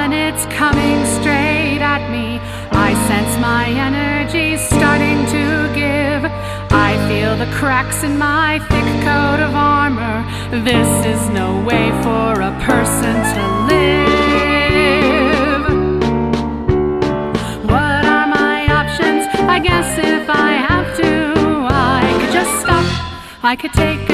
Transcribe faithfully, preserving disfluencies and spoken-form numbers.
and it's coming straight at me. I sense my energy starting to give. I feel the cracks in my thick coat of armor. This is no way for a person to live. What are my options? I guess if I have to, I could just stop. I could take